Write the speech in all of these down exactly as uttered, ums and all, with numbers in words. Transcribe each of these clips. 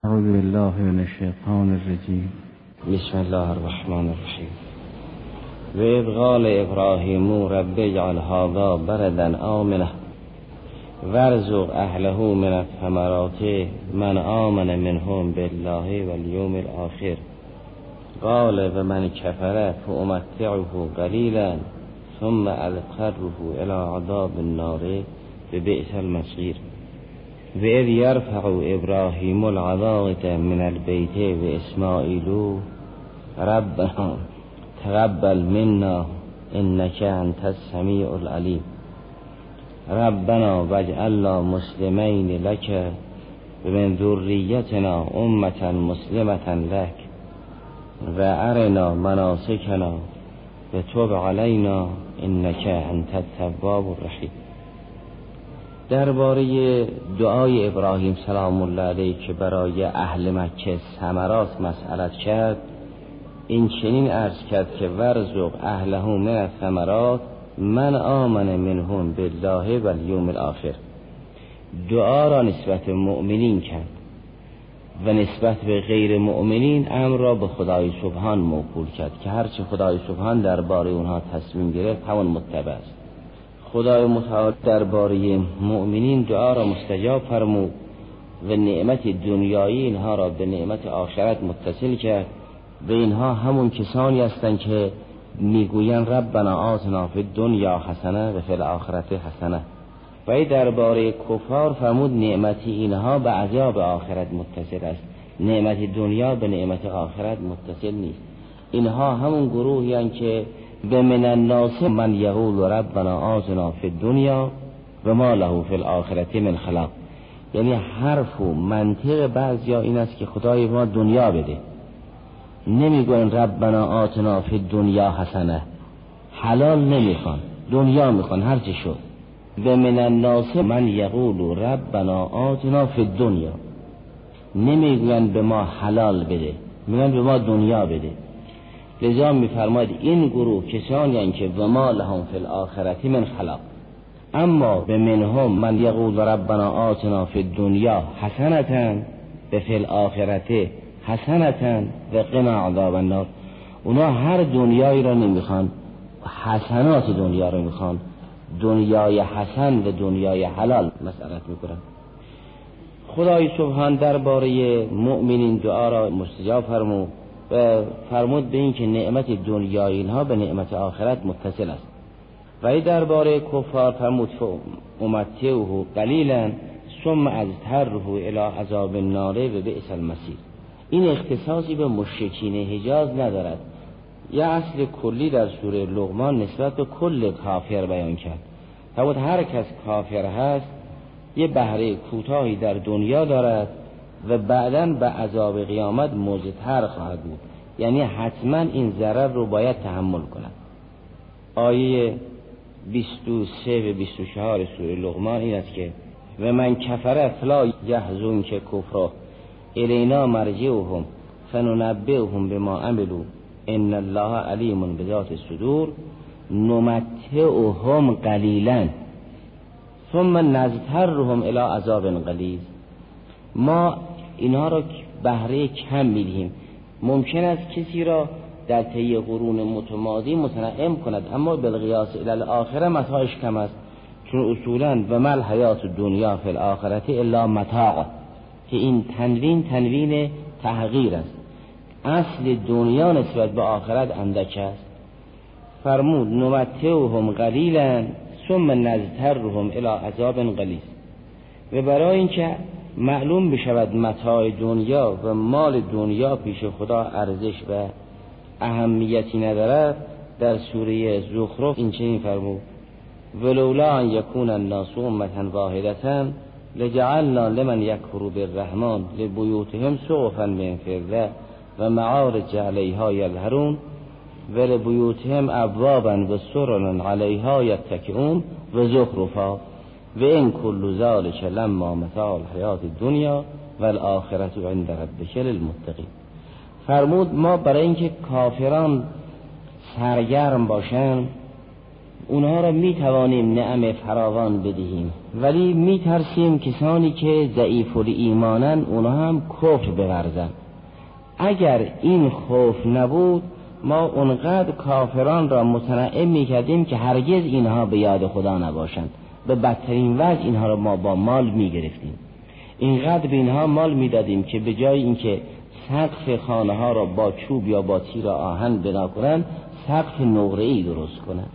اعوذ بالله من الشیطان الرجیم. بسم الله الرحمن الرحیم. و اذ قال ابراهیم رب اجعل هذا بلدا آمنا وارزق اهله من الثمرات من آمن منهم بالله والیوم الاخر قال و من کفر فامتعه قلیلا ثم اضطره الى عذاب النار ببئس المصیر. و اذ یرفع ابراهیم القواعد من البیت و اسماعیل ربنا تقبل منا انک انت السمیع العلیم ربنا واجعلنا مسلمین لک و من ذریتنا امة مسلمة لک و ارنا مناسکنا و تب علینا انک انت التواب الرحیم. درباره دعای ابراهیم سلام الله علیه که برای اهل مکه ثمرات مسئلت کرد، این چنین عرض کرد که ورزق اهله من الثمرات من آمن منهم بالله و الیوم الاخر. دعا را نسبت مؤمنین کرد و نسبت به غیر مؤمنین امر را به خدای سبحان موکول کرد که هرچه خدای سبحان درباره اونها تصمیم گرفت همون متبع است. خدای متعال درباره مؤمنین دعا را مستجاب فرمود و نعمت دنیایی اینها را به نعمت آخرت متصل کرد و اینها همون کسانی هستند که میگویند ربنا آتنا فی الدنیا حسنه و فی الاخرت حسنه. و این درباره کفار فرمود نعمت اینها به عذاب آخرت متصل است، نعمت دنیا به نعمت آخرت متصل نیست. اینها همون گروهی هستند که به من الناس من یقول ربنا آتنا فی الدنیا و ما له فی الاخرت من خلاق. یعنی حرف و منطق بعضیا این است که خدای ما دنیا بده، نمیگن ربنا آتنا فی الدنیا حسنه، حلال نمیخوان، دنیا میخوان هرچی شد. به من الناس من یقول ربنا آتنا فی الدنیا، نمیگن به ما حلال بده، میگن به ما دنیا بده. لذا میفرماید این گروه کسانی هستند که و ما لهم فی الاخرت من خلاق. اما به منهم من یقول ربنا آتنا فی الدنیا حسنة و فی الاخرت حسنة و قنا عذاب النار. اونا هر دنیایی را نمیخوان، حسنات دنیا را میخوان، دنیای حسن و دنیای حلال مسئلت میکنن. خدای سبحان درباره مؤمنین دعا را مستجاب فرمود و فرمود به این که نعمت دنیای اینها به نعمت آخرت متصل است. و این درباره کفار فرمود فامتعه قلیلا ثم اضطره الی عذاب النار و بئس المصیر. این اختصاصی به مشرکین حجاز ندارد، یه اصل کلی در سوره لقمان نسبت به کل کافر بیان کرد. فرمود هر کس کافر هست یه بهره کوتاهی در دنیا دارد و بعداً به عذاب قیامت مضطر خواهد بود، یعنی حتما این ضرر رو باید تحمل کند. آیه بیست و سه و بیست و چهار سوره لقمان این است که و من کفر فلا یحزن که کفر الینا مرجعهم فننبئهم بما عملوا ان الله علیم بذات الصدور نمتعهم قلیلا ثم نضطرهم الی عذاب غلیظ. ما اینها را بهره کم میدیم. ممکن است کسی را در طی قرون متمادی متنعم کند، اما بالقیاس الی الاخره متاعش کم است، چون اصولا و مل حیات دنیا فی الاخرت الا متاع، که این تنوین تنوین تحقیر است. اصل دنیا نسبت به آخرت اندک است. فرمود نمتعهم قلیلا ثم نضطرهم الی عذاب غلیظ. و برای اینکه معلوم بشود متاع دنیا و مال دنیا پیش خدا ارزش و اهمیتی ندارد، در سوره زخرف این چنین فرمود ولولا ان یکون الناس امة واحدة لجعلنا لمن یکفر بالرحمن لبیوتهم سقفا من فضة و معارج علیها یظهرون و لبیوتهم ابوابا و سررا علیها یتکئون و زخرفا و این کل ذلک لما متاع الحیات الدنیا و الاخرت عند ربک للمتقین. فرمود ما برای اینکه کافران سرگرم باشن اونها را می توانیم نعم فراوان بدهیم، ولی می ترسیم کسانی که ضعیف الایمانن اونها هم کفر بورزن. اگر این خوف نبود ما اونقدر کافران را متنعم می کردیم که هرگز اینها به یاد خدا نباشند. به بدترین وجه اینها را ما با مال می گرفتیم، اینقدر به اینها مال می دادیم که به جای اینکه سقف خانه ها را با چوب یا با تیر آهن بنا کنند، سقف نقره‌ای درست کنند.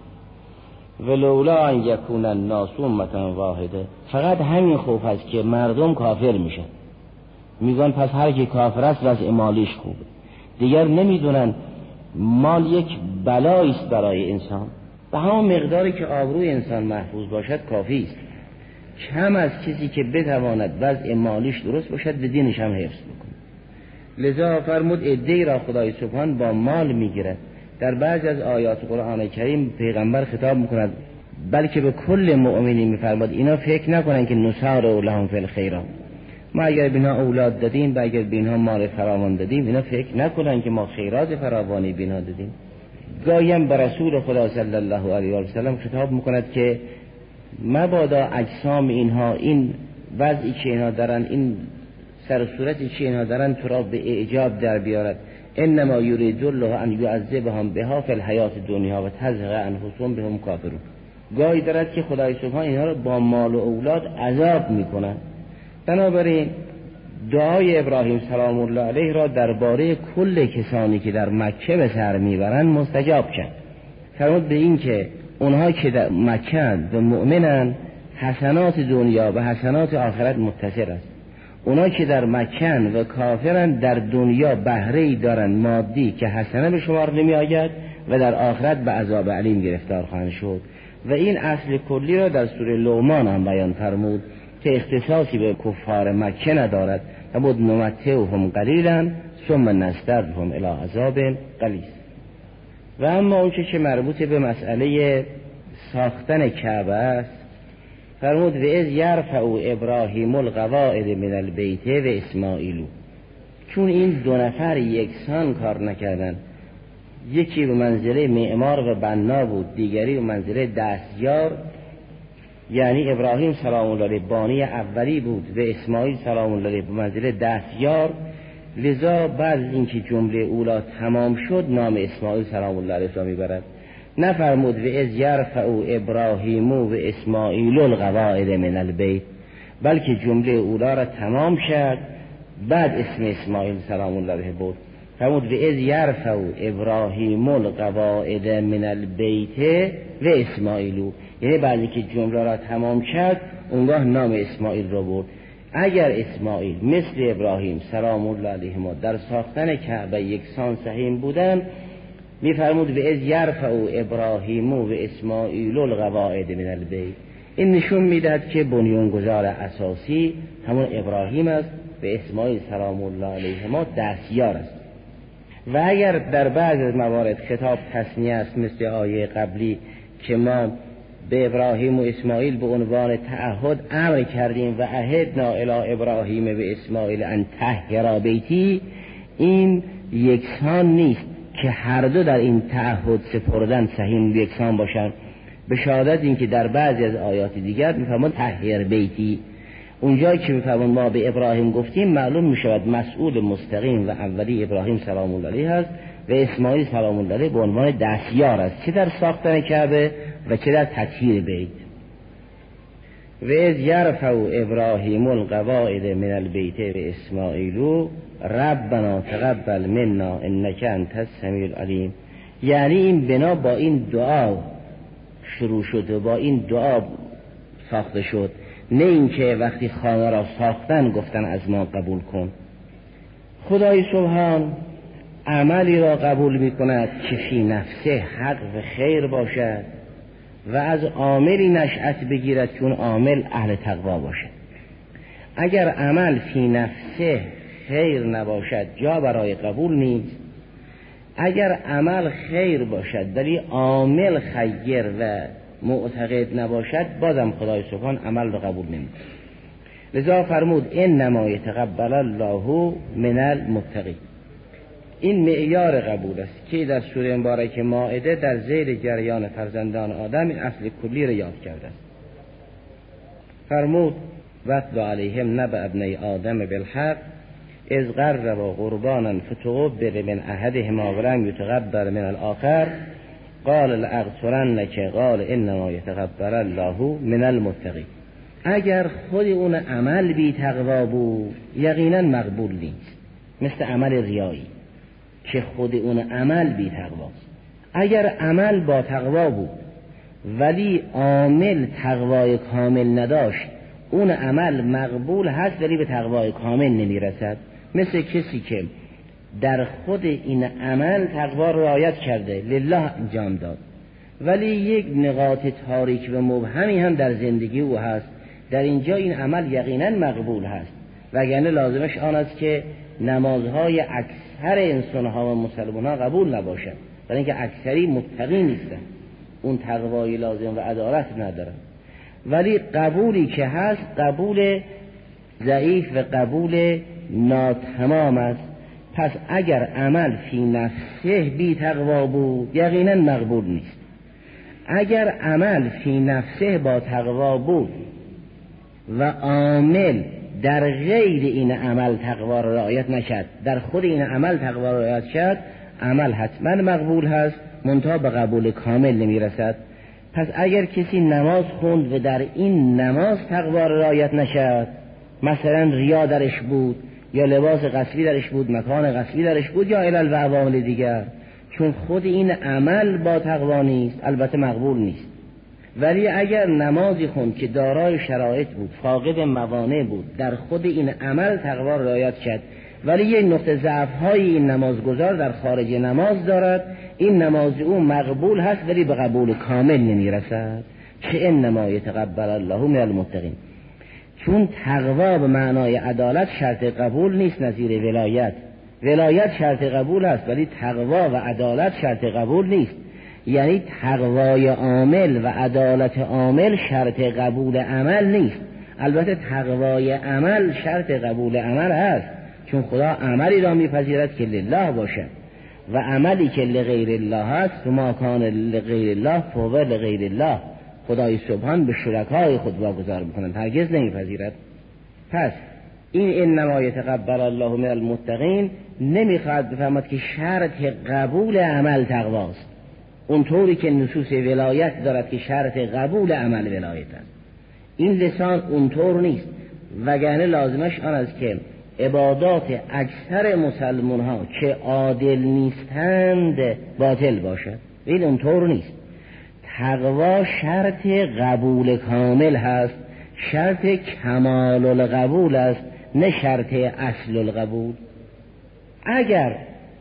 ولولا ان یکون الناس امة واحده، فقط همین خوف است که مردم کافر میشن، میگن پس هر کی کافر است وضع مالیش خوبه. دیگر نمیدونن مال یک بلایی است برای انسان، به همون مقداری که آبروی انسان محفوظ باشد کافی است. کم از کسی که بتواند وضع مالیش درست باشد به دینش هم حفظ بکنه. لذا فرمود عده‌ای را خدای سبحان با مال میگیرد. در بعض از آیات قرآن کریم پیغمبر خطاب میکند، بلکه به کل مؤمنین میفرماد اینا فکر نکنن که نسارع لهم فی الخیرات، ما اگر بینا اولاد دادیم و اگر بینا مال فراوان دادیم، اینا فکر نکنن که ما خیرات فراوانی بینا دادیم. گاهی به رسول خدا صلی الله علیه و سلم خطاب میکند که مبادا اجسام اینها، این وضعی که اینها دارن، این سر و صورتی که اینها دارن تو را به اعجاب در بیارد. انما یرید الله ان یعذبهم بها فی الحیات الدنیا و تزهق انفسهم بهم کافرون. گاهی دارد که خدای سبحان اینها را با مال و اولاد عذاب میکنند. بنابراین دعای ابراهیم سلام الله علیه را درباره کل کسانی که در مکه به سر میبرند مستجاب کرد. فرمود به این که اونها که در مکه و مؤمنند حسنات دنیا و حسنات آخرت متصل است. اونا که در مکه و کافرن در دنیا بهره‌ای دارن مادی که حسنه به شمار نمی آید و در آخرت به عذاب علیم گرفتار خواهند شد. و این اصل کلی را در سوره لقمان هم بیان فرمود که اختصاصی به کفار مکه ندارد. فرمود نمتعهم قلیلا ثم نضطرهم الی عذاب غلیظ. و اما اون که مربوط به مسئله ساختن کعبه است، فرمود و از یرفع ابراهیم القواعد من البیت و اسماعیل. چون این دو نفر یکسان کار نکردن، یکی به منزله معمار و بنا بود، دیگری به منزله دستیار، یعنی ابراهیم سلام الله علیه بانی اولی بود و اسماعیل سلام الله علیه به منزله دستیار. لذا بعد از اینکه جمله اولا تمام شد نام اسماعیل سلام الله علیه را میبرد. نفرمود و از یرفع ابراهیم و اسماعیل القواعد من البیت، بلکه جمله اولا را تمام شد بعد اسم اسماعیل سلام الله علیه بود. فرمود و از یرفع ابراهیم القواعد من البیت و اسماعیل، یعنی بعد که جمله را تمام کرد اونگاه نام اسماعیل را برد. اگر اسماعیل مثل ابراهیم سلام الله علیهما در ساختن کعبه یکسان سهیم بودن، میفرمود و از یرفع ابراهیم و اسماعیل القواعد من البیت. این نشون میدهد که بنیانگذار اساسی همون ابراهیم است و اسماعیل سلام الله علیهما دستیار است. و اگر در بعض از موارد خطاب تثنیه است مثل آیه قبلی که ما به ابراهیم و اسماعیل به عنوان تعهد امر کردیم و عهدنا الی ابراهیم و اسماعیل ان طهرا بیتی، این یکسان نیست که هر دو در این تعهد سپردن سهیم یکسان باشند. به شهادت این که در بعضی از آیات دیگر میفرمان طهر بیتی، اونجایی که میفرمان ما به ابراهیم گفتیم معلوم میشود مسئول مستقیم و اولی ابراهیم سلام الله علیه است و اسماعیل سلام الله علیه به عنوان دستیار است، چه در ساختن کعبه و چه در تطهیر بیت. و از یرفع ابراهیم القواعد من البیت و اسماعیل ربنا تقبل منا انک انت السمیع العلیم. یعنی این بنا با این دعا شروع شد و با این دعا ساخته شد، نه اینکه وقتی خانه را ساختن گفتن از ما قبول کن. خدای سبحان عملی را قبول می کند که فی نفسه حق و خیر باشد و از عاملی نشأت بگیرد که اون عامل اهل تقوا باشد. اگر عمل فی نفسه خیر نباشد جا برای قبول نیست. اگر عمل خیر باشد ولی عامل خیر و معتقد نباشد بازم خدای سبحان عمل را قبول نمی‌کند. لذا فرمود انما یتقبل الله من المتقین. این معیار قبول است که در سوره مبارکه مائده در ذیل جریان فرزندان آدم این اصل کلی را یاد کرده است. فرمود واتل علیهم نبأ ابنی آدم بالحق اذ قربا قربانا فتقبل من احدهما ولم یتقبل من الاخر قال لاقتلنک قال انما یتقبل الله من المتقین. اگر خود اون عمل بی تقوا بود یقینا مقبول نیست، مثل عمل ریایی که خود اون عمل بی تقواست. اگر عمل با تقوا بود ولی عامل تقوای کامل نداشت اون عمل مقبول هست ولی به تقوای کامل نمیرسد. مثل کسی که در خود این عمل تقوا را رعایت کرده، لله انجام داد، ولی یک نقاط تاریک و مبهمی هم در زندگی او هست، در اینجا این عمل یقینا مقبول هست، وگرنه لازمش آن است که نمازهای اکثر انسانها و مسلمانها قبول نباشد، برای اینکه اکثری متقی نیستن، اون تقوای لازم و عدالت ندارن. ولی قبولی که هست قبول ضعیف و قبول ناتمام است. پس اگر عمل فی نفسه بی تقوا بود یقینا مقبول نیست. اگر عمل فی نفسه با تقوا بود و عامل در غیر این عمل تقوا را رعایت نشد، در خود این عمل تقوا را رعایت شد، عمل حتما مقبول هست منتها به قبول کامل نمی رسد. پس اگر کسی نماز خوند و در این نماز تقوا را رعایت نشد، مثلا ریا درش بود یا لباس غسلی درش بود، مکان غسلی درش بود یا علل و عوامل دیگر، چون خود این عمل با تقوا نیست البته مقبول نیست. ولی اگر نمازی خوند که دارای شرایط بود، فاقد موانع بود، در خود این عمل تقوا را رعایت کرد، ولی یک نقطه ضعف های این نمازگزار در خارج نماز دارد، این نماز او مقبول هست ولی به قبول کامل نمی رسد، که انما یتقبل الله من المتقین. چون تقوا به معنای عدالت شرط قبول نیست، نظیر ولایت. ولایت شرط قبول است ولی تقوا و عدالت شرط قبول نیست. یعنی تقوای عامل و عدالت عامل شرط قبول عمل نیست. البته تقوای عمل شرط قبول عمل هست، چون خدا عملی را میپذیرد که لله باشد و عملی که لغیر الله هست و ما کان لغیر الله فهو لغیر الله. خدای سبحان به شرکای خود واگذار میکنند، هرگز نمیپذیرد. پس این انما یتقبل الله من المتقین نمیخواد بفهمد که شرط قبول عمل تقواست، اونطوری که نصوص ولایت دارد که شرط قبول عمل ولایت است. این لسان اونطور نیست، وگرنه لازمش آن است که عبادات اکثر مسلمان ها که عادل نیستند باطل باشد. این اونطور نیست. تقوا شرط قبول کامل هست، شرط کمال القبول است، نه شرط اصل القبول. اگر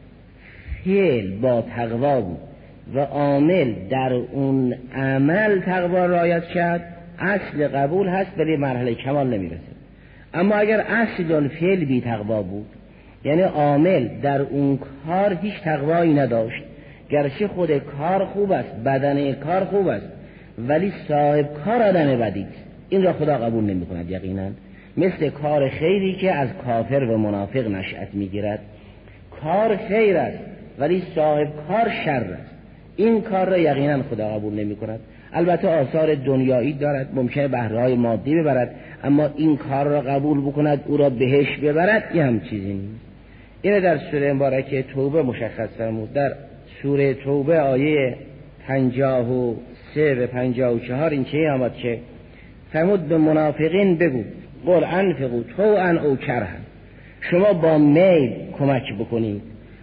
فعل با تقوا بود و عامل در اون عمل تقوا رعایت کرد، اصل قبول هست ولی مرحله کمال نمیرسه. اما اگر اصل الفعل بی تقوا بود، یعنی عامل در اون کار هیچ تقوایی نداشت، گرچه خود کار خوب است، بدنه کار خوب است، ولی صاحب کار آدم بدی است، این را خدا قبول نمی کند یقینا. مثل کار خیری که از کافر و منافق نشأت می گیرد. کار خیر است ولی صاحب کار شر است، این کار را یقینا خدا قبول نمی کند. البته آثار دنیایی دارد، ممکنه بهره‌های مادی ببرد، اما این کار را قبول بکند او را بهش ببرد، یه هم چیزی نیست. این در سوره مبارکه توبه مشخص فرمود. در سوره توبه آیه پنجاه و سه و پنجاه و چهار این چه آمد که فرمود به منافقین بگو قل انفقوا طوعا او کرها، شما با میل کمک بکنید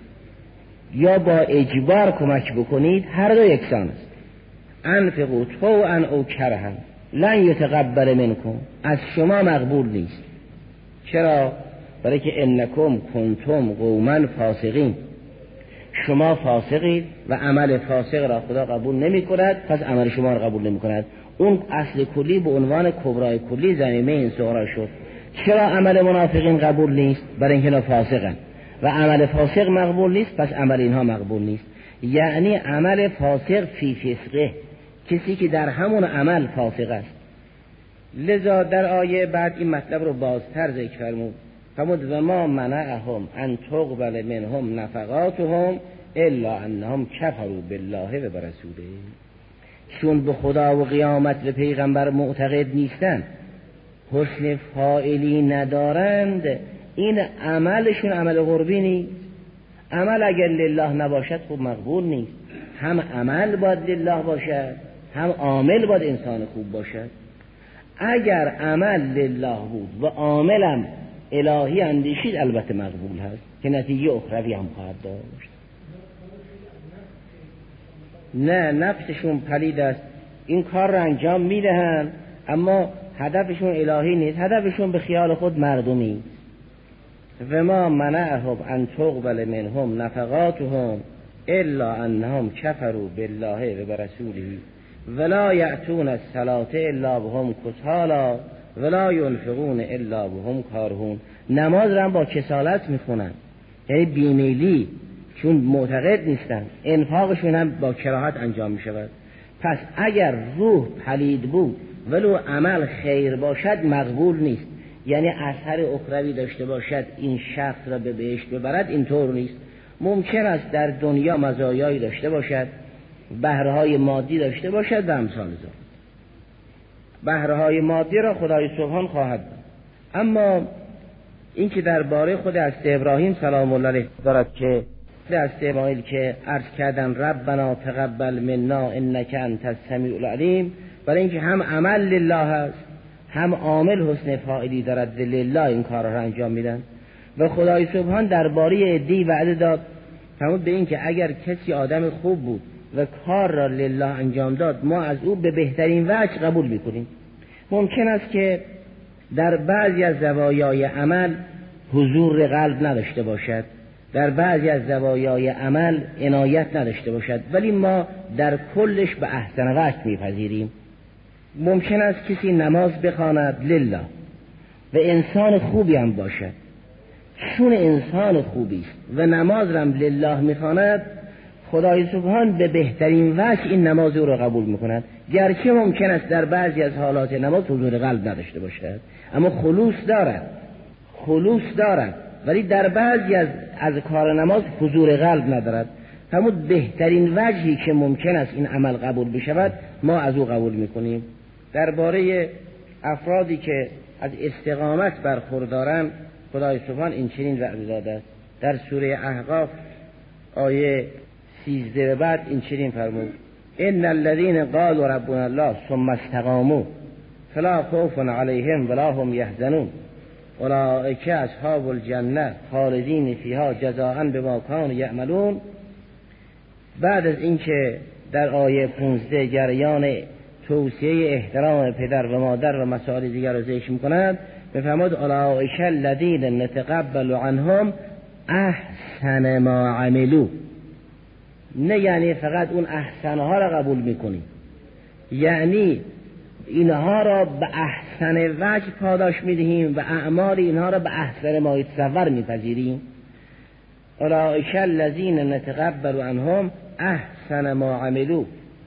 یا با اجبار کمک بکنید، هر دو یکسان است. انفقوا طوعا او کرها لن یتقبل منکم، از شما مقبول نیست. چرا؟ برای که انکم کنتم قوما فاسقین، شما فاسقید و عمل فاسق را خدا قبول نمی کند، پس عمل شما را قبول نمی کند. اون اصل کلی به عنوان کبرای کلی ضمیمه این صغرا شد. چرا عمل منافقین قبول نیست؟ برای اینکه اینا فاسقن و عمل فاسق مقبول نیست، پس عمل اینها مقبول نیست. یعنی عمل فاسق فی فسقه، کسی که در همون عمل فاسق است. لذا در آیه بعد این مطلب رو بازتر ذکر فرمود فرمود و ما منعهم ان تقبل منهم نفقاتهم الا انهم کفروا بالله و برسوله. چون به خدا و قیامت و پیغمبر معتقد نیستن، حسن فاعلی ندارند، این عملشون عمل قربی نیست. عمل اگر لله نباشد خب مقبول نیست. هم عمل باید لله باشد، هم عامل باید انسان خوب باشد. اگر عمل لله بود و عاملم الهی اندیشید البته مقبول هست که نتیجه اخروی هم خواهد داشت. نه، نفسشون پلید است، این کار را انجام میدهند اما هدفشون الهی نیست، هدفشون به خیال خود مردمی. و ما منعهم ان تقبل منهم نفقاتهم الا انهم کفروا بالله و برسوله ولا یأتون الصلاة الا وهم کسالی ولا ينفقون الا وهم کارهون. نماز را هم با کسالت میخونن، یعنی بیمیلی، چون معتقد نیستن. انفاقشون هم با کراهت انجام میشود. پس اگر روح پلید بود ولو عمل خیر باشد مقبول نیست، یعنی اثر اخروی داشته باشد این شخص را به بهشت ببرد، اینطور نیست. ممکن است در دنیا مزایایی داشته باشد، بهره‌های مادی داشته باشد و امثال ذلک. بهره‌های مادی را خدای سبحان خواهد داد. اما این که درباره خود از ابراهیم سلام الله علیه دارد که از اسماعیل که عرض کردن ربنا تقبل منا انک انت السمیع العلیم، برای اینکه هم عمل لله است هم عامل حسن فاعلی دارد لله این کار را انجام میدن. و خدای سبحان درباره عدی وعده داد فرمود به این که اگر کسی آدم خوب بود و کار را لله انجام داد ما از او به بهترین وجه قبول میکنیم. ممکن است که در بعضی از زوایای عمل حضور قلب نداشته باشد، در بعضی از زوایای عمل عنایت نداشته باشد، ولی ما در کلش به احسن وجه میپذیریم. ممکن است کسی نماز بخواند لله و انسان خوبی هم باشد، چون انسان خوبی است و نماز را لله میخواند، خدای سبحان به بهترین وجه این نماز او را قبول میکند. گرچه ممکن است در بعضی از حالات نماز حضور قلب نداشته باشد، اما خلوص دارد خلوص دارد ولی در بعضی از از کار نماز حضور قلب ندارد. همون بهترین وجهی که ممکن است این عمل قبول بشود ما از او قبول میکنیم. درباره افرادی که از استقامت برخوردارند خدای سبحان این چنین وعده داده است. در سوره احقاف آیه سیزده بعد این چنین فرمود ان الذين قالوا ربنا الله ثم استقاموا فلا خوف عليهم ولا هم يحزنون اولئک اصحاب الجنه خالدین فیها جزاء بما كانوا یعملون. بعد از اینکه در آیه پانزده جریان توصیه احترام پدر و مادر و مسائل دیگر را ذکر می‌کند، می‌فرماید اولئک الذین نتقبل عنهم احسن ما عملوا. نه یعنی فقط اون احسن ها را قبول می‌کنیم، یعنی اینها را به احسن وجه پاداش میدهیم و اعمال اینها را به احسن ما یتصور میپذیریم. اولئک الذین نتقبل عنهم احسن ما عملوا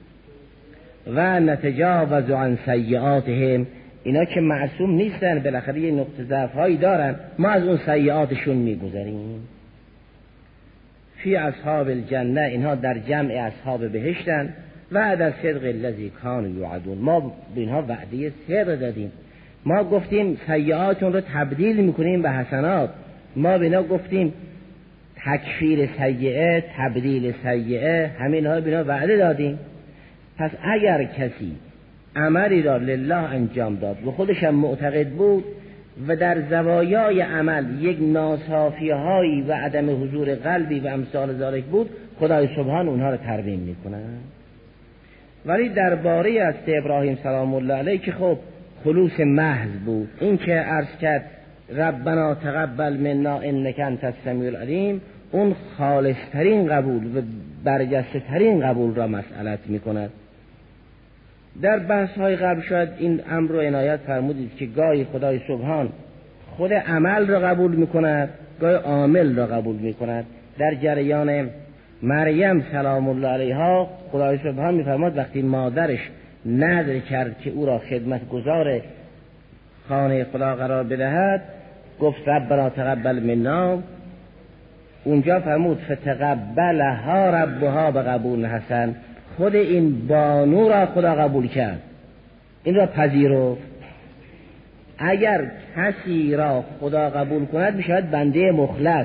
و نتجاوز عن سیئاتهم. اینا که معصوم نیستن، بالاخره یه نقطه ضعف هایی دارن، ما از اون سیئاتشون میگذریم. فی اصحاب الجنه، اینها در جمع اصحاب بهشتن. وعد از صدق الذی کانوا یوعدون، ما به اینها وعده صدق دادیم. ما گفتیم سیئاتون رو تبدیل میکنیم به حسنات، ما به اینا گفتیم تکفیر سیئه تبدیل سیئه، همین ها به اینا وعده دادیم. پس اگر کسی عملی را لله انجام داد و خودش هم معتقد بود و در زوایای عمل یک ناصافی هایی و عدم حضور قلبی و امثال ذالک بود، خدای سبحان اونها را ترمیم میکنه. ولی درباره از ابراهیم سلام الله علیه که خب خلوص محض بود، این که عرض کرد ربنا تقبل منا انک انت السمیع العلیم، اون خالصترین قبول و برجسته ترین قبول را مسئلت میکند. در بحث های قبل شاید این امر رو عنایت فرمودید که گاهی خدای سبحان خود عمل را قبول میکند، گاهی عامل را قبول میکند. در جریان مریم سلام الله علیها خدای سبحان میفرماد وقتی مادرش نذر کرد که او را خدمتگزار خانه خدا قرار بدهد، گفت ربنا تقبل منا، اونجا فرمود فتقبلها ربها به قبول حسن، خود این بانو را خدا قبول کرد، این را پذیرفت. اگر کسی را خدا قبول کند میشود بنده مخلص،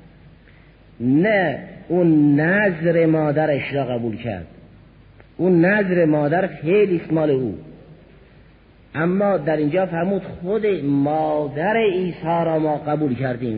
نه اون نظر مادرش را قبول کرد. اون نظر مادر خیلی اسم مال او، اما در اینجا فرمود خود مادر عیسی را ما قبول کردیم.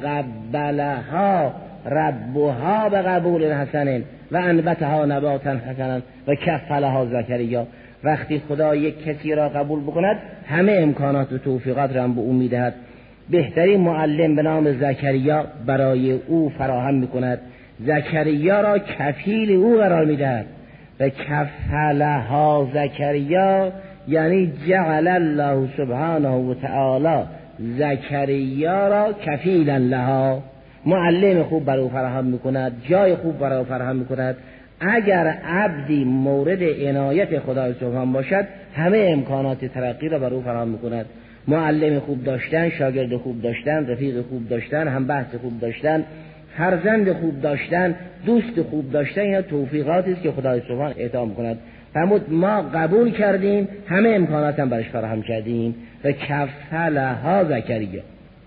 فتقبلها ربها به قبول حسن و انبتها نباتا حسنا و کفلها زکریا. وقتی خدا یک کسی را قبول بکند همه امکانات و توفیقات را به او میدهد. بهترین معلم به نام زکریا برای او فراهم میکند، زکریا را کفیل او قرار میدهد. و کفلها زکریا یعنی جعل الله سبحانه و تعالی زکریا را کفیلا لها، معلم خوب برای او فراهم میکند، جای خوب برای او فراهم میکند. اگر عبدی مورد عنایت خدای سبحان باشد همه امکانات ترقی را برای او فراهم میکند. معلم خوب داشتن، شاگرد خوب داشتن، رفیق خوب داشتن، هم بحث خوب داشتن، فرزند خوب داشتن، دوست خوب داشتن، یا توفیقاتی است که خدای سبحان اعطا میکند. فرمود ما قبول کردیم، همه امکانات هم برش فراهم کردیم. و کفلها زکریا.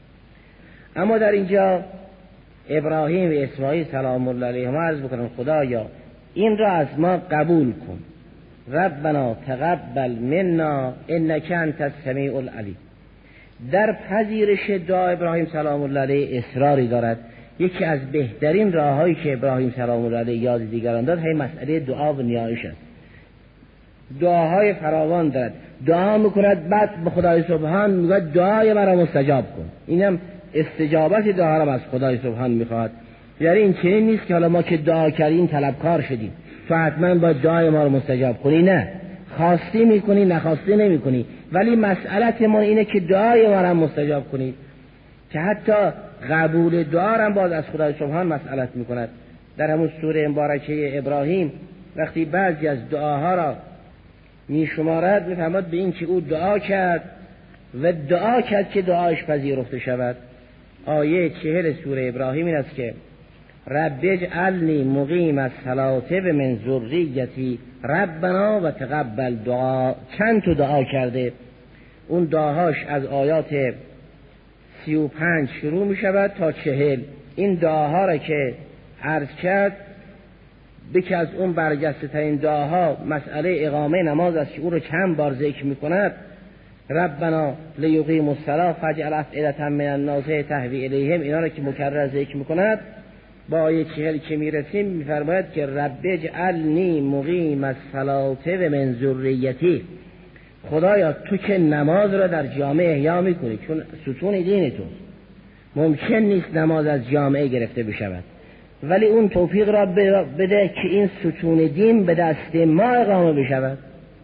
اما در اینجا ابراهیم و اسماعیل سلام الله علیهما عرض بکنن خدایا این را از ما قبول کن، ربنا تقبل منا انک انت السمیع العلیم. در پذیرش دعا ابراهیم سلام الله علیه اصراری دارد. یکی از بهترین راههایی که ابراهیم سلام الله علیه یاد دیگران داد همین مسئله دعا و نیایش است. دعاهای فراوان دارد، دعا میکند بعد به خدای سبحان میگه دعای مرا مستجاب کن. اینم استجابت دعا را از خدای سبحان میخواد. یعنی این چنین نیست که حالا ما که دعا کردیم طلبکار شدیم تو حتما باید دعای ما رو مستجاب کنی. نه، خواستی میکنی نخواستی نمیکنی، ولی مسئلت ما اینه که دعای ما را مستجاب کنی. که حتی قبول دعا را باز از خدای سبحان مسئلت میکند. در همون سوره مبارکه ابراهیم وقتی بعضی از دعاها را میشمارد میفهمد به این که او دعا کرد و دعا کرد که دعایش پذیرفته شود. آیه چهل سوره ابراهیم این است که رب اجعلنی مقیم الصلاة و من ذریتی ربنا و تقبل دعا. چند تا دعا کرده، اون دعاهاش از آیات سی و پنج شروع می شود تا چهل. این دعاها را که عرض کرد بکی از اون برجسته ترین دعاها مسئله اقامه نماز است که او رو چند بار ذکر می کند. ربنا لیقیم الصلاة فاجعل افئدة من الناس تهوی الیهم، اینا را که مکرر ذکر می کند. با آیه چهل که می رسیم می فرماید که رب اجعلنی مقیم الصلاة و من ذریتی. خدایا تو که نماز را در جامعه احیا می کنی، چون ستون دین تو ممکن نیست نماز از جامعه گرفته بشود، ولی اون توفیق را بده که این ستون دین به دست ما اقامه بشود،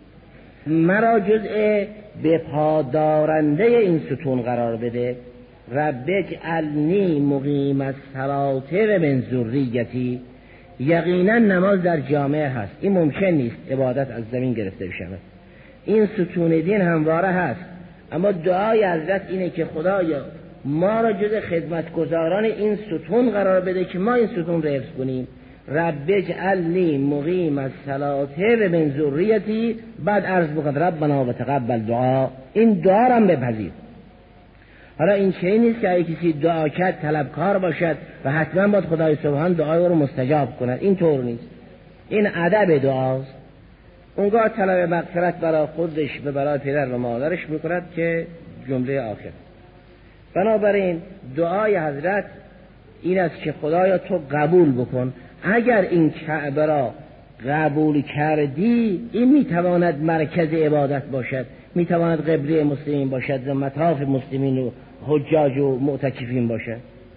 مرا جزء به پادارنده این ستون قرار بده. رب اجعلنی مقیم الصلاة و من ذریتی. یقینا نماز در جامعه هست، این ممکن نیست عبادت از زمین گرفته بشود. این ستون دین همواره هست، اما دعای حضرت اینه که خدایا ما را جز خدمتگزاران این ستون قرار بده که ما این ستون رو حفظ کنیم. رب اجعلنی مقیم الصلاة و من ذریتی. بعد عرض بکن ربنا و تقبل دعا. این دعا را هم بپذیر. حالا این چه نیست که اگه کسی دعا کرد طلبکار باشد و حتما باید خدای سبحان دعای او رو مستجاب کند. این طور نیست، این ادب دعاست. اونگاه طلب مغفرت برای خودش و برای پدر و مادرش میکند که جمله آخر. بنابراین دعای حضرت این است که خدایا تو قبول بکن. اگر این کعبه را قبول کردی این میتواند مرکز عبادت باشد، میتواند قبله مسلمین باشد و مطاف مسلمین و حجاج و معتکفین باشد.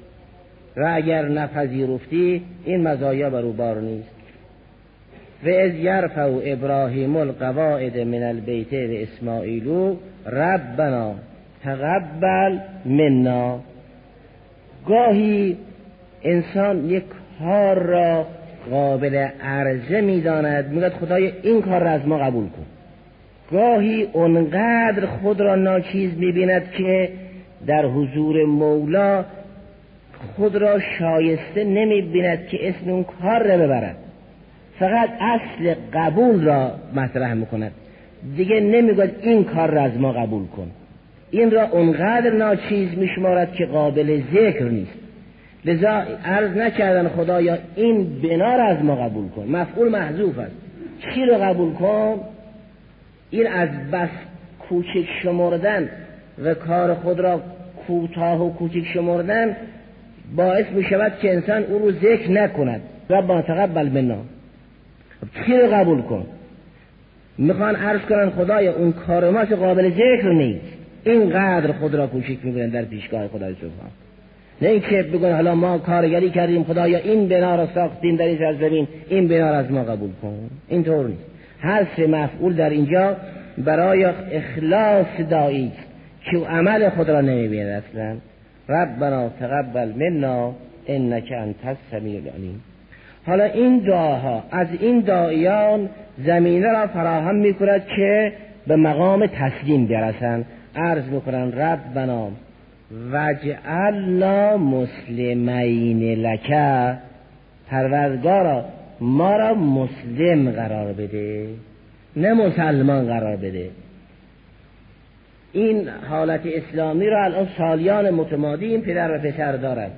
و اگر نپذیرفتی این مزایا بر او بار نیست. و از یرفع ابراهیم القواعد من البیت و اسماعیل ربنا تقبل منا. گاهی انسان یک کار را قابل عرضه می‌داند، میگه خدای این کار را از ما قبول کن. گاهی اونقدر خود را ناچیز می‌بیند که در حضور مولا خود را شایسته نمی بیند که اسم اون کار را ببرد، فقط اصل قبول را مطرح میکند. دیگه نمیگوید این کار را از ما قبول کن، این را اونقدر ناچیز میشمارد که قابل ذکر نیست. لذا عرض نکردن خدایا این بنا را از ما قبول کن، مفعول محذوف است. چی را قبول کن؟ این از بس کوچک شمردن و کار خود را کوتاه و کوچک شمردن باعث می شود که انسان او رو ذکر نکند. ربنا تقبل منا، چی رو قبول کن؟ میخوان عرض کنن خدایا اون کار ما که قابل ذکر نیست، اینقدر خود را کوچک میکنن در پیشگاه خدای سبحان. نه اینکه بگن حالا ما کارگری کردیم خدایا این بنا را ساختیم در این سرزمین، این بنا را از ما قبول کن. اینطور نیست. حذف مفعول در اینجا برای اخلاص داعی که عمل خود را نمیبیند اصلا. ربنا تقبل منا انک انت السمیع العلیم. حالا این دعاها از این داعیان زمینه را فراهم میکند که به مقام تسلیم برسند. عرض میکنن ربنا وجعلنا مسلمین لک، پروردگارا ما را مسلم قرار بده، نه مسلمان قرار بده. این حالت اسلامی را الان سالیان متمادی این پدر و پسر دارد.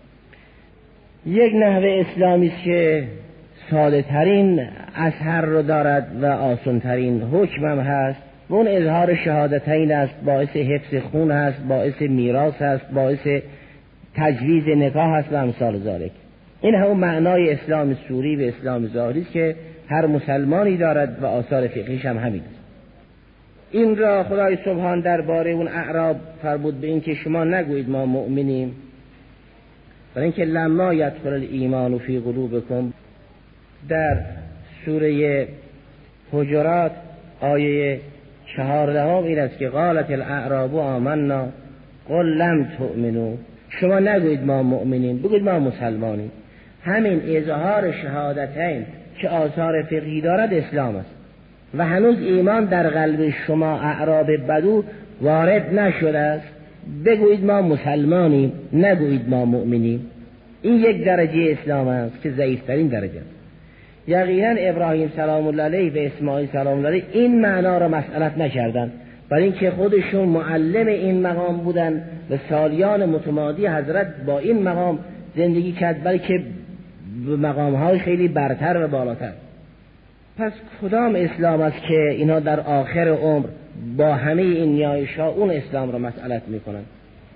یک نحوه اسلامی است که ساده ترین اثر رو دارد و آسان ترین حکم هم هست. اون اظهار شهادتین است، باعث حفظ خون است، باعث میراث است، باعث تجویز نکاح است و امثال ذالک. این همون معنای اسلام سوری و اسلام ظاهری است که هر مسلمانی دارد و آثار فقهیش هم همین است. این را خدای سبحان درباره اون اعراب فرمود به این که شما نگویید ما مؤمنیم، برای اینکه لما یدخل الایمان فی قلوبکم. در سوره حجرات آیه چهاردهم این است که قالت الاعراب آمنا قل لم تؤمنوا، شما نگویید ما مؤمنیم، بگویید ما مسلمانیم. همین اظهار شهادتین که آثار فقهی دارد اسلام است و هنوز ایمان در قلب شما اعراب بدو وارد نشده است، بگویید ما مسلمانیم، نگویید ما مؤمنیم. این یک درجه اسلام است که ضعیفترین درجه است. یقینا ابراهیم سلام الله علیه و اسماعیل سلام الله علیه این معنا را مسئلت نکردند، برای اینکه خودشون معلم این مقام بودن و سالیان متمادی حضرت با این مقام زندگی کرد، بلکه به مقام‌های خیلی برتر و بالاتر. پس کدام اسلام است که اینا در آخر عمر با همه این نیایش‌ها اون اسلام را مسئلت میکنن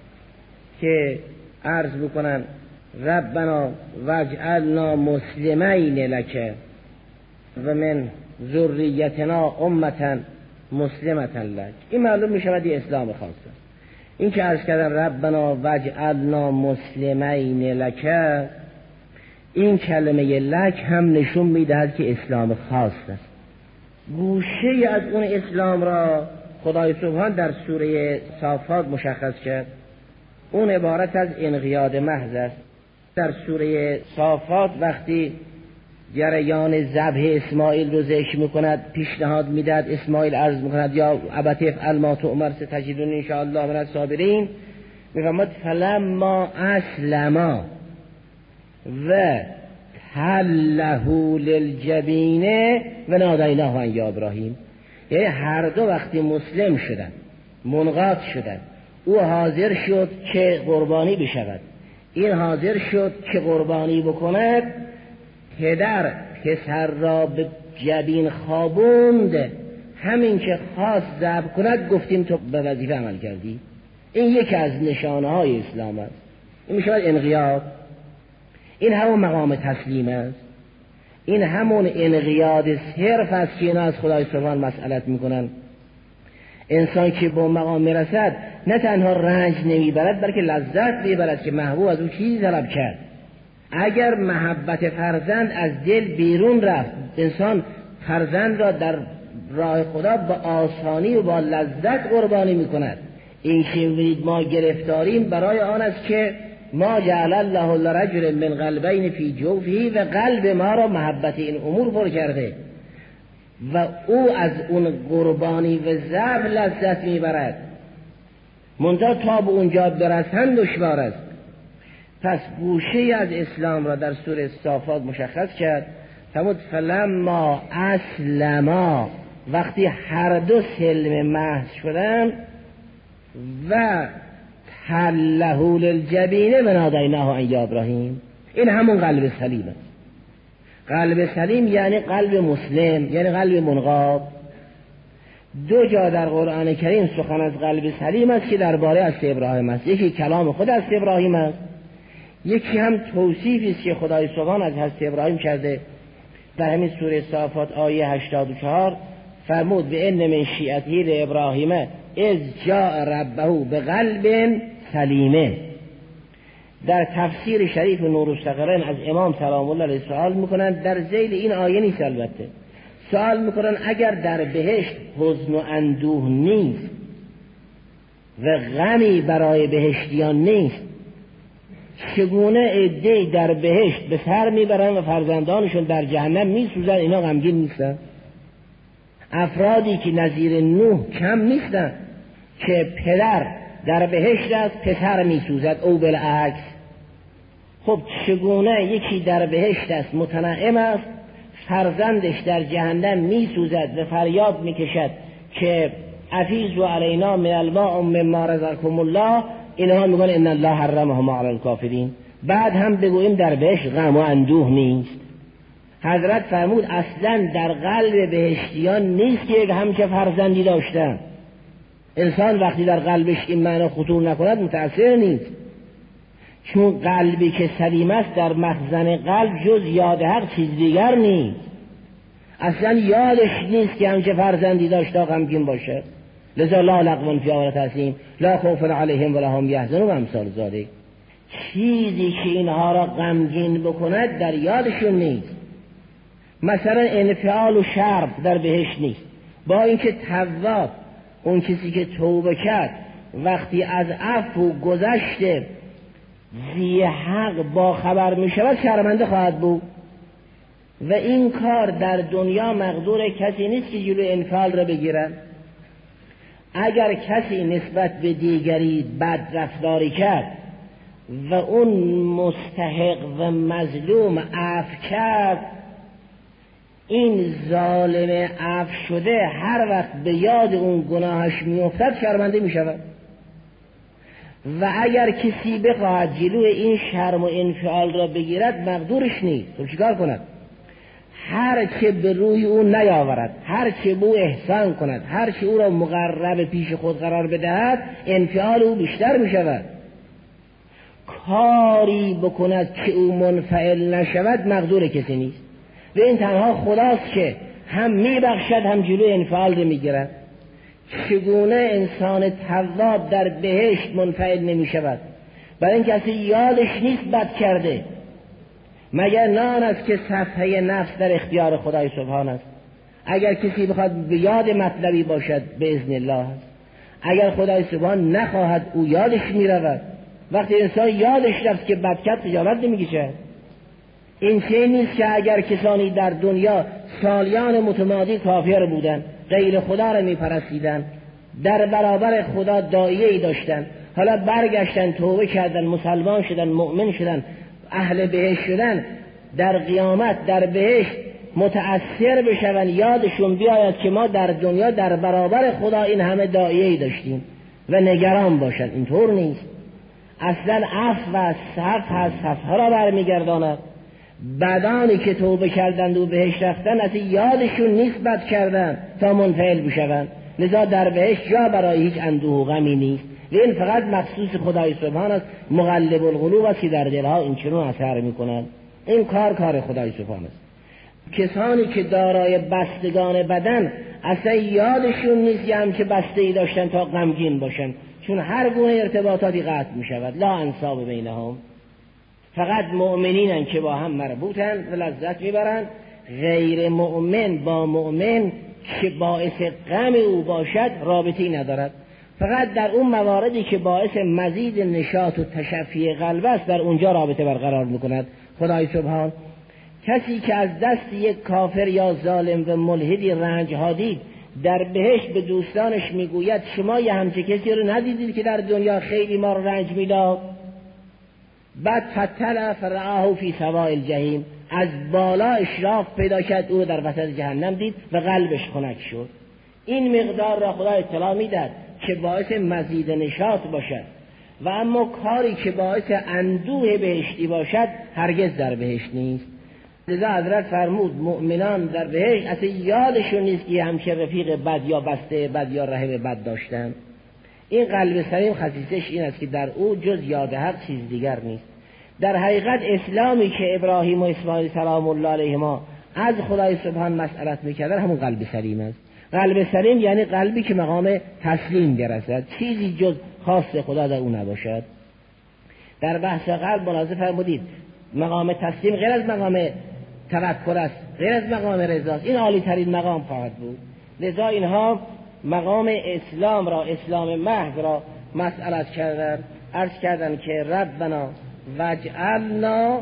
که عرض بکنن ربنا وجعلنا مسلمین لک و من ذریتنا امتا مسلمتا لک. این معلوم میشود یه اسلام خاص است. این که عرض کردن ربنا وجعلنا مسلمین لک، این کلمه لک هم نشون میدهد که اسلام خاص است. گوشه از اون اسلام را خدای سبحان در سوره صافات مشخص کرد. اون عبارت از انقیاد محض است. در سوره صافات وقتی جریان ذبح اسماعیل رو ذکر میکند، پیشنهاد میداد، اسماعیل عرض میکند یا ابت افعل ما تؤمر ستجدون ان شاء الله من الصابرین، میفرماد فلما اسلما و تله للجبین و نادیناه ان یا ابراهیم. یعنی هر دو وقتی مسلم شدن، منقاد شدن، او حاضر شد که قربانی بشود، این حاضر شد که قربانی بکند، پدر پسر را به جبین خوابوند، همین که خواست ذبح کند گفتیم تو به وظیفه عمل کردی. این یکی از نشانه های اسلام است. این میشود انقیاد. این همون مقام تسلیم است. این همون انقیاد صرف است که اینا از خدای سبحان مسئلت میکنن. انسان که به مقام میرسد نه تنها رنج نمیبرد بلکه لذت میبرد که محبوب از او چیزی طلب کرد. اگر محبت فرزند از دل بیرون رفت، انسان فرزند را در راه خدا با آسانی و با لذت قربانی میکند. این که ما گرفتاریم برای آن است که ما جعل الله لرجل من قلبین فی جوفه، و قلب ما را محبت این امور پر کرده و او از اون قربانی و ذبح لذت میبرد. منتها تا به اونجا برسن دشوار است. پس گوشه از اسلام را در سوره صافات مشخص کرد. فرمود فلما اسلما، وقتی هر دو سلم محض شدن، و تله للجبین و نادیناه ان یا ابراهیم. این همون قلب سلیم است. قلب سلیم یعنی قلب مسلم، یعنی قلب منقاد. دو جا در قرآن کریم سخن از قلب سلیم است که درباره از ابراهیم است. یکی کلام خود از ابراهیم است، یکی هم توصیفی است که خدای سبحان از حضرت ابراهیم کرده. در همین سوره صافات آیه هشتاد و چهار فرمود به ان من شیعته لابراهیم اذ جاء ربه بقلب سلیمه. در تفسیر شریف نورالثقلین از امام سلام الله علیه سوال میکنن، در ذیل این آیه نیست، البته سوال میکنن اگر در بهشت حزن و اندوه نیست و غمی برای بهشتیان نیست، چگونه عده‌ای در بهشت به سر میبرن و فرزندانشون در جهنم میسوزن اینا غمگین نیستن؟ افرادی که نظیر نوح کم نیستن که پدر در بهشت است پسر میسوزد او بالعکس. خب چگونه یکی در بهشت است متنعم است فرزندش در جهنم میسوزد و فریاد میکشد که افیضوا علینا من الماء مما رزقکم الله، اینها میگن ان الله حرمهما علی الکافرین. بعد هم بگوییم در بهشت غم و اندوه نیست. حضرت فرمود اصلا در قلب بهشتیان نیست که یک همچه فرزندی داشتن. انسان وقتی در قلبش این معنی خطور نکند متأثر نیست، چون قلبی که سلیم است در مخزن قلب جز یاد حق چیز دیگر نیست. اصلا یادش نیست که همچه فرزندی داشته غمگین باشه. لذا لا لغو فیها ولا تأثیم لا خوف علیهم ولا هم یحزنون و امثال ذالک. چیزی که اینها را غمگین بکند در یادشون نیست. مثلا انفعال و شرب در بهشت نیست، با اینکه تواب اون کسی که توبه کرد وقتی از عفو گذشته ذی حق با خبر می شود شرمنده خواهد بود و این کار در دنیا مقدور کسی نیست که جلوی انفعال را بگیرد. اگر کسی نسبت به دیگری بد رفتاری کرد و اون مستحق و مظلوم عفو کرد، این ظالم عفو شده هر وقت به یاد اون گناهش میافتد شرمنده می شود. و اگر کسی بخواهد جلوی این شرم و انفعال را بگیرد مقدورش نیست. تو چیکار کند؟ هر چه به روی او نیاورد، هر چه به او احسان کند، هر چه او را مقرب پیش خود قرار بدهد انفعال او بیشتر می شود. کاری بکند که او منفعل نشود مقدور کسی نیست و این تنها خداست که هم می بخشد هم جلوی انفعال را می گیرد. چگونه انسان تواب در بهشت منفعل نمی شود؟ برای این کسی یادش نیست بد کرده، مگر نه آن است که صفحه نفس در اختیار خدای سبحان است. اگر کسی بخواد به یاد مطلبی باشد به اذن الله است، اگر خدای سبحان نخواهد او یادش می رود. وقتی انسان یادش رفت که بد کرد خجالت نمی کشد. این چه نیست که اگر کسانی در دنیا سالیان متمادی کافر بودند، غیر خدا را می پرستیدند، در برابر خدا داعیه‌ای داشتند، حالا برگشتن توبه کردن، مسلمان شدن، مؤمن شدن، اهل بهشت شدن، در قیامت در بهشت متأثر بشون، یادشون بیاید که ما در دنیا در برابر خدا این همه داعیه‌ای داشتیم و نگران باشند. اینطور نیست. اصلا عفو و صفح از صفحه را برمیگرداند. بدانی که توبه کردند و بهشت رفتن از یادشون نیست بد کردن تا منفعل بشوند. لذا در بهشت جا برای هیچ اندوه و غمی نیست و این فقط مخصوص خدای سبحان است، مغلب القلوب است که در دلها این چنون اثر میکنند. این کار کار خدای سبحان است. کسانی که دارای بستگان بدن اصلا یادشون نیست هم که بسته‌ای داشتن تا غمگین باشن، چون هر گونه ارتباطاتی قطع میشود. لا انصاب بینهم. فقط مؤمنینن که با هم مربوطن و لذت میبرن. غیر مؤمن با مؤمن که باعث غم او باشد رابطه‌ای ندارد. فقط در اون مواردی که باعث مزید نشاط و تشفی قلب است در اونجا رابطه برقرار میکند خدای سبحان. کسی که از دست یک کافر یا ظالم و ملحدی رنج ها دید در بهشت به دوستانش میگوید شما یه همچه کسی رو ندیدید که در دنیا خیلی ما رو رنج میداد؟ بعد فتل فرعاه فی سواء الجحیم، از بالا اشراف پیدا کرد، او در وسط جهنم دید و قلبش خنک شد. این مقدار را خدا اطلاع میداد که باعث مزید نشاط باشد، و اما کاری که باعث اندوه بهشتی باشد هرگز در بهشت نیست. لذا حضرت فرمود مؤمنان در بهشت اصلا یادشون نیست که همچه رفیق بد یا بسته بد یا رحم بد داشتن. این قلب سلیم خصیصش این است که در او جز یاد حق چیز دیگر نیست. در حقیقت اسلامی که ابراهیم و اسماعیل سلام الله علیهما از خدای سبحان مسئلت میکردن همون قلب سلیم است. قلب سلیم یعنی قلبی که مقام تسلیم برسد، چیزی جز خاص خدا در او نباشد. در بحث قلب ملاحظه فرمودید مقام تسلیم غیر از مقام توکل است، غیر از مقام رضا است، این عالی ترین مقام خواهد بود. لذا اینها مقام اسلام را، اسلام محض را مسئلت کردن، عرض کردن که ربنا وجعلنا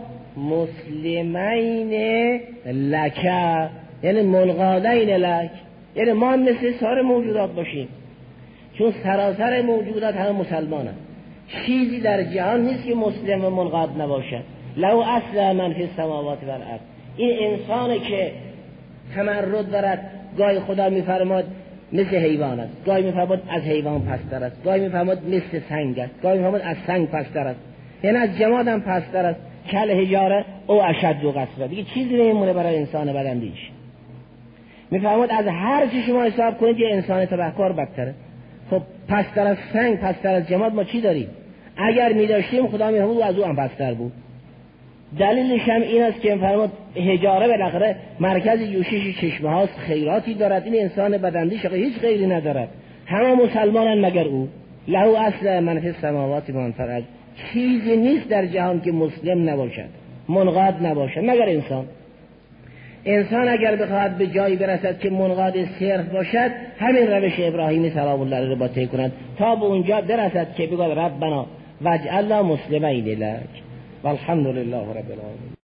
مسلمین لک، یعنی منقادین لک، یعنی ما مثل سایر موجودات باشیم، چون سراسر موجودات همه مسلمان هست. چیزی در جهان نیست که مسلم و منقاد نباشد. لو اصل من فی السماوات و الارض، این انسانی که تمرد دارد گاهی خدا میفرماد مثل حیوان است، گاهی میفرماد از حیوان پستر است، گاهی میفرماد مثل سنگ است، گاهی میفرماد از سنگ پستر است، یعنی از جماد هم پستر است. کل حجاره او اشد و قسوه، دیگه چیزی نمیمونه برای انسان بدندیش. میفرماد از هر چی شما حساب کنید یه انسان تبهکار بدتره. خب پستر از سنگ، پستر از جماد ما چی داریم؟ اگر می‌داشتیم خدا می‌فرمود از او هم پستر بود. دلیلش هم این است که می‌فرماد حجاره بالاخره مرکز جوشش چشمه هاست، خیراتی دارد، این انسان بدندیش هیچ خیری ندارد، همه مسلمانن مگر او. له اصل من فی السماوات و من فی الارض، چیزی نیست در جهان که مسلم نباشد، منقاد نباشد مگر انسان. انسان اگر بخواهد به جایی برسد که منقاد صرف باشد، همین روش ابراهیم سلام الله علیه را با طی کند تا به اونجا برسد که بگوید ربنا وجعلنا مسلمین لک والحمد لله رب العالمین.